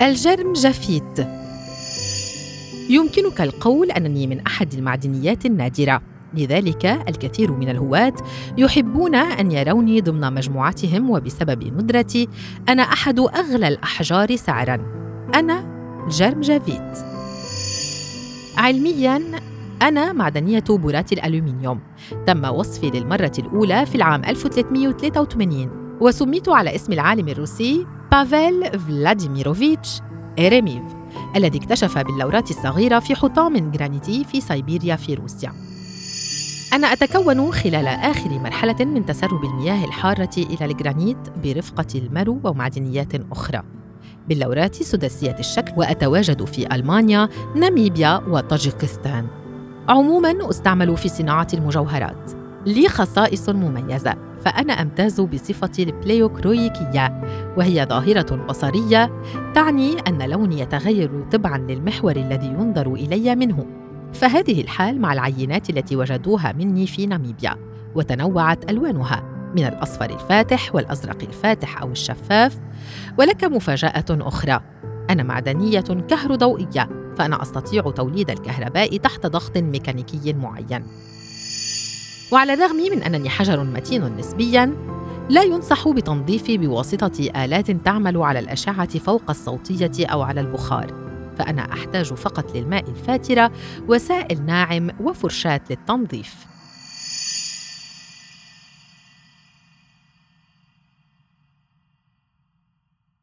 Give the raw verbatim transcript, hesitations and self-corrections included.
الجرم جافيت. يمكنك القول أنني من أحد المعدنيات النادرة، لذلك الكثير من الهواة يحبون أن يروني ضمن مجموعتهم، وبسبب ندرتي أنا أحد أغلى الأحجار سعراً. أنا الجرم جافيت. علمياً أنا معدنية بورات الألومنيوم. تم وصفي للمرة الأولى في العام ألف وثلاثمائة وثلاثة وثمانين، وسميت على اسم العالم الروسي بافيل فلاديميروفيتش إيريميف، الذي اكتشف باللورات الصغيرة في حطام جرانيتي في سيبيريا في روسيا. أنا أتكون خلال آخر مرحلة من تسرب المياه الحارة إلى الجرانيت برفقة المرو ومعدنيات أخرى باللورات سداسية الشكل، وأتواجد في ألمانيا، ناميبيا وطاجيكستان. عموماً أستعمل في صناعة المجوهرات. لي خصائص مميزة، فأنا أمتاز بصفة البليوكرويكية، وهي ظاهرة بصرية تعني أن لوني يتغير تبعاً للمحور الذي ينظر إلي منه. فهذه الحال مع العينات التي وجدوها مني في ناميبيا، وتنوعت ألوانها من الأصفر الفاتح والأزرق الفاتح أو الشفاف. ولك مفاجأة أخرى، أنا معدنية كهروضوئية، فأنا أستطيع توليد الكهرباء تحت ضغط ميكانيكي معين. وعلى الرغم من أنني حجر متين نسبياً، لا ينصح بتنظيفي بواسطة آلات تعمل على الأشعة فوق الصوتية أو على البخار، فأنا أحتاج فقط للماء الفاترة وسائل ناعم وفرشاة للتنظيف.